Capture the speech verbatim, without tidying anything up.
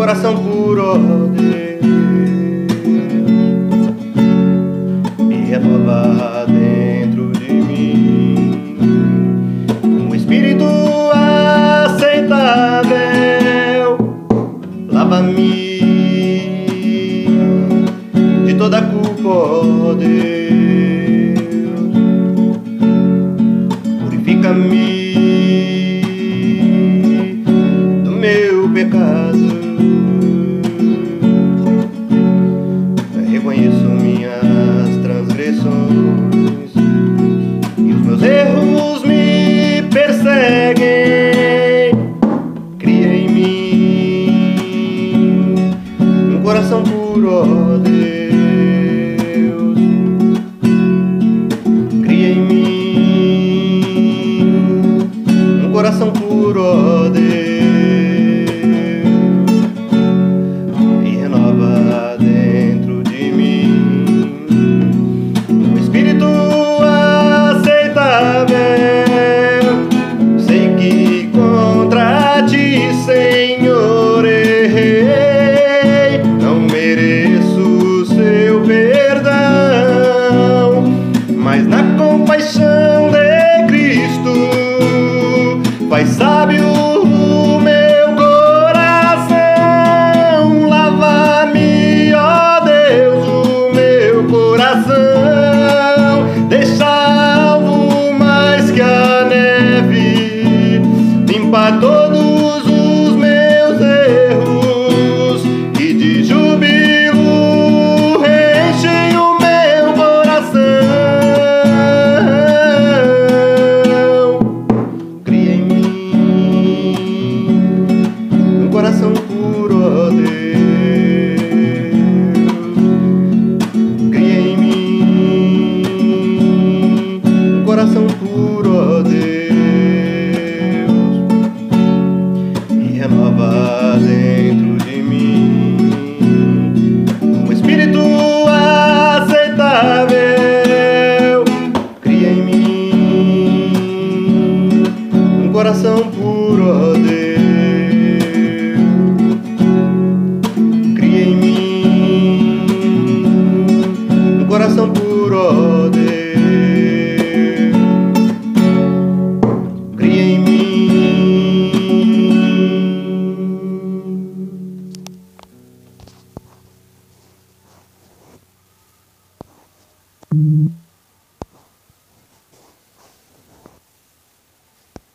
coração puro, ó Deus, e renova dentro de mim um espírito aceitável. Lava-me de toda culpa, ó Deus, purifica-me do meu pecado. Reconheço minhas transgressões e os meus erros me perseguem. Cria em mim um coração puro, ó Deus. Cria em mim um coração puro, ó Deus, e renova dentro de mim um espírito aceitável. Sei que contra ti, Senhor, errei, não mereço seu perdão, mas na compaixão de Cristo faz sábio o meu coração. Lava-me, ó Deus, o meu coração, deixa alvo mais que a neve, limpa todos os meus erros e de júbilo enchem o meu coração. Cria em mim um coração puro, ó Deus. Cria em mim um coração puro, ó Deus, e renova dentro de mim um espírito aceitável. Cria em mim um coração puro, ó Deus.